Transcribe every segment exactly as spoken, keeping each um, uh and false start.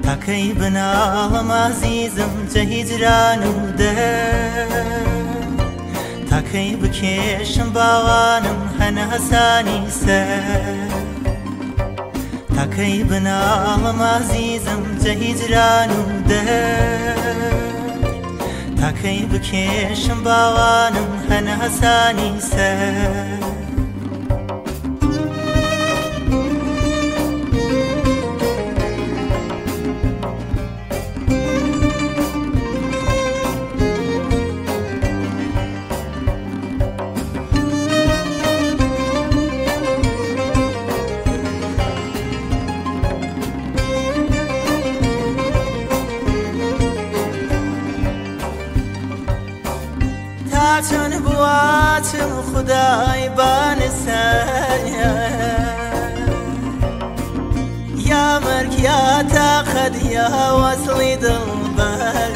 تاکەی بناڵم عزیزم جە هیجران و دەر تاکەی بکێشم باوانم هەنە هەسانی سەر تاکەی بناڵم عزیزم جە هیجران و دەر تاکەی بکێشم باوانم هەنە هەسانی سەر چون بواتم خدای بانسایا یا مرگ یا تاقد یا وصلی دلبر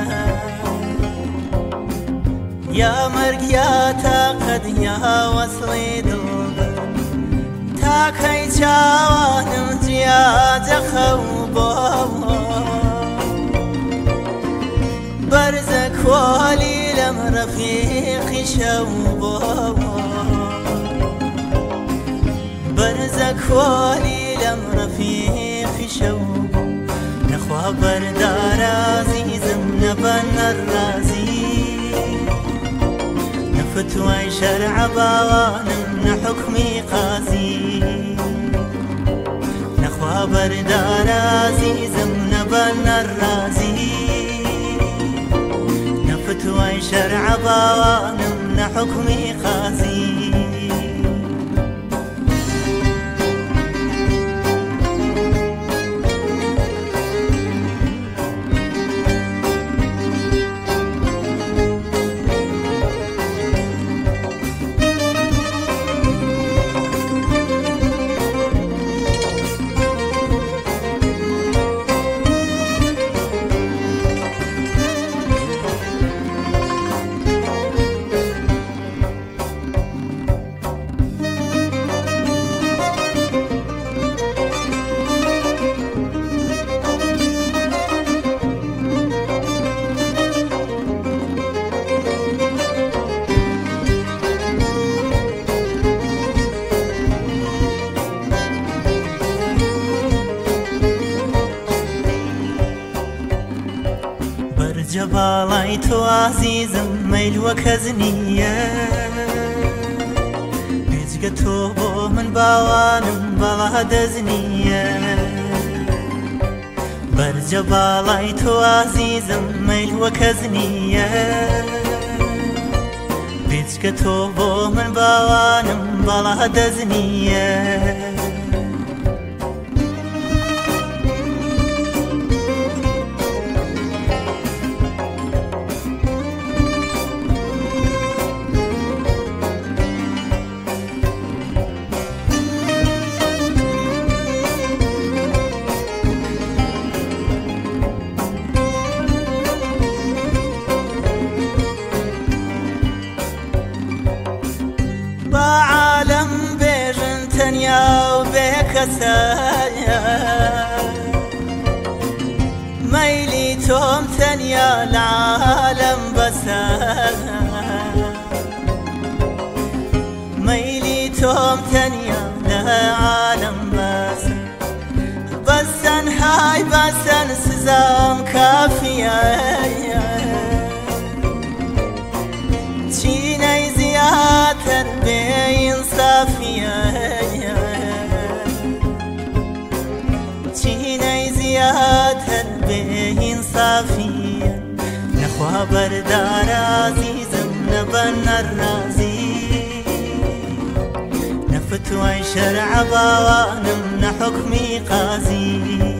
یا مرگ یا تاقد یا وصلی دلبر تاکەی چاوانم جیاجە خەوبەوە بەرزە کۆلی لەم ڕەفیقی شەو بۆوە بەرزە کۆلی لەم ڕەفیقی شەو نەخوا بەردارە عەزیزم نەبە نەڕازی نەفتوای شەرعە باوانم نەحوکمی قازی نەخوا بەردارە عەزیزم نەبە نەڕازی فتوای شرع باوانم نحکمی قاضی جەباڵای تۆ عەزیزم مەیلوە کەس نییە بێجگە تۆ بۆ من باوانم بەڵا دەست نییە بەرجەباڵای تۆ عەزیزم مەیلوە کەس نییە بێجگە تۆ بۆ من باوانم بەڵا دەست نییە بعالم بێژن تەنیا و بێکەسایە مەیلی تۆم تەنیا لە عالەم بەسە مەیلی تۆم تەنیا لە عالەم بەسە بەس تەنهای بەسەن سزام کافیە چینەی زیاتر بێئینسافیە چینەی زیاتر بێئینسافیە نەخوا بەردارە عەزیزم نەبە نەڕازی نەفتوای شەرعە باوانم نەحوکمی قازی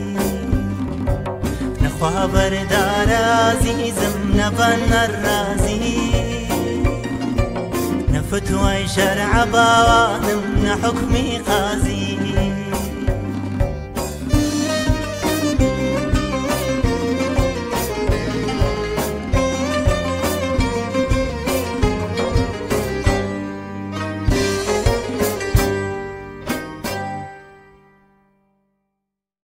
نەخوا بەردارە عەزیزم نەبە نەڕازی فتوای شرع باوانم نحکمی قاضی